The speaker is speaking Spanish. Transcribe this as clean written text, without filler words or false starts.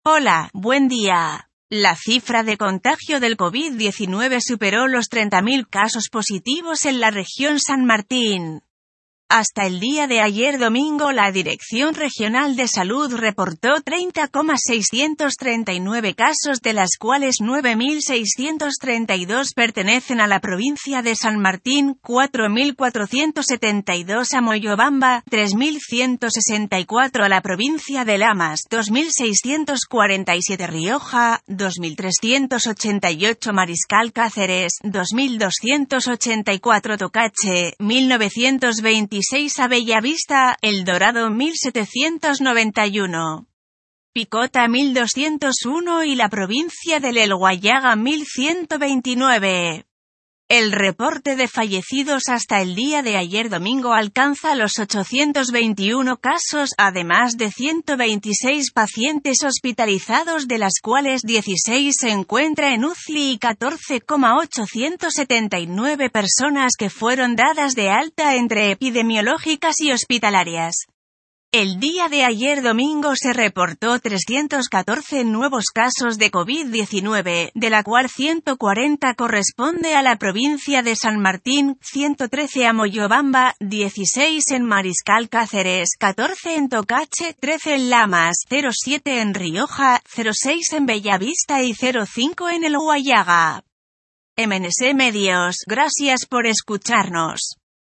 Hola, buen día. La cifra de contagio del COVID-19 superó los 30.000 casos positivos en la región San Martín. Hasta el día de ayer domingo, la Dirección Regional de Salud reportó 30,639 casos, de las cuales 9.632 pertenecen a la provincia de San Martín, 4.472 a Moyobamba, 3.164 a la provincia de Lamas, 2.647 Rioja, 2.388 Mariscal Cáceres, 2.284 Tocache, 1.926 a Bellavista, El Dorado 1791, Picota 1201 y la provincia del El Huallaga 1129. El reporte de fallecidos hasta el día de ayer domingo alcanza los 821 casos, además de 126 pacientes hospitalizados, de las cuales 16 se encuentra en UCI y 14,879 personas que fueron dadas de alta entre epidemiológicas y hospitalarias. El día de ayer domingo se reportó 314 nuevos casos de COVID-19, de la cual 140 corresponde a la provincia de San Martín, 113 a Moyobamba, 16 en Mariscal Cáceres, 14 en Tocache, 13 en Lamas, 07 en Rioja, 06 en Bellavista y 05 en El Huallaga. MNS Medios, gracias por escucharnos.